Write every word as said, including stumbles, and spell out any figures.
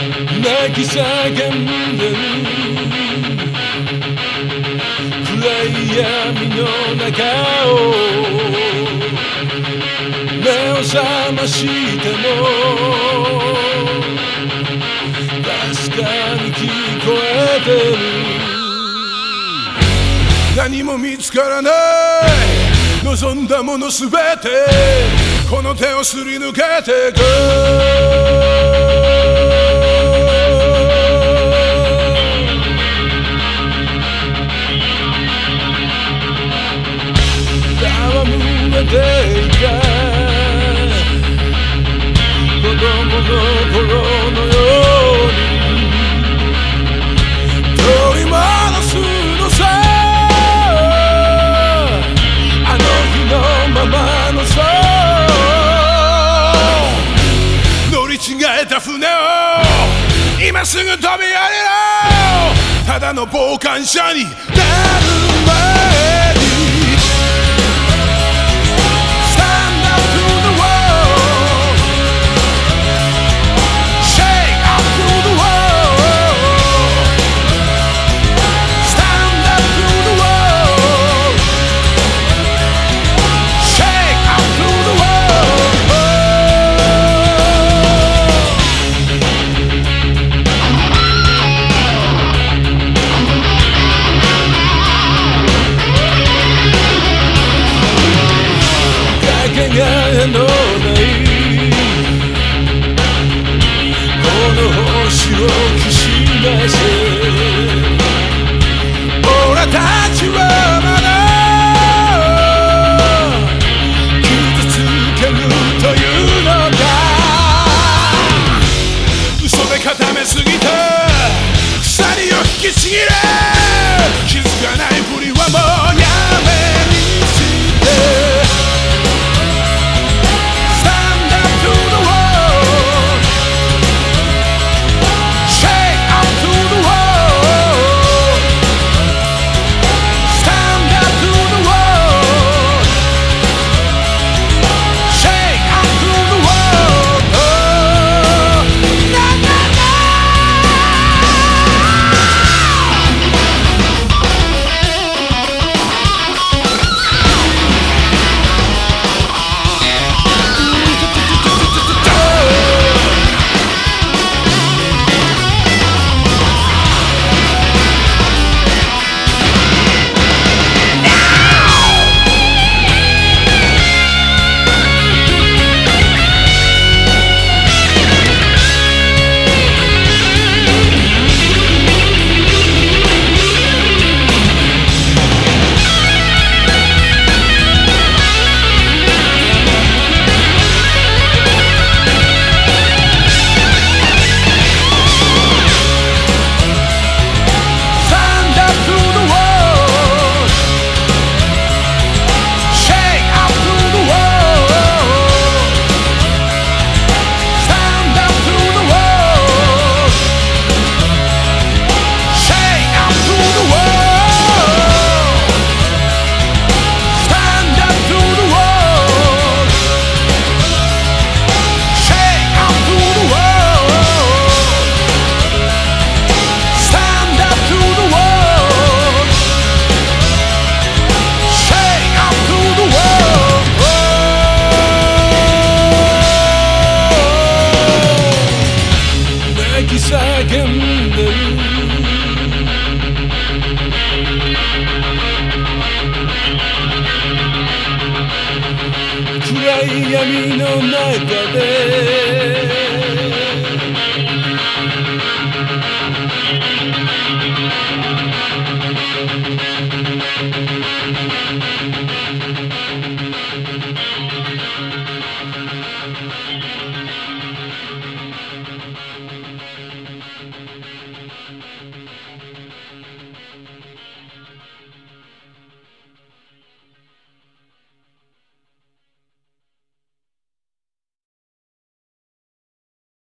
泣き叫んでる暗い闇の中を目を覚ましても確かに聞こえてる。何も見つからない望んだものすべてこの手をすり抜けてく。戯れていた子供の頃のように取り戻すのさ、あの日のままのさ。乗り違えた船を今すぐ飛び降りろ。ただの傍観者になる前にのないこの星をきしめせ俺たちはまだ傷つけるというのか。嘘で固めすぎて鎖を引きちぎれ。気づかないふりはもうやめにして叫んでる暗い闇の中で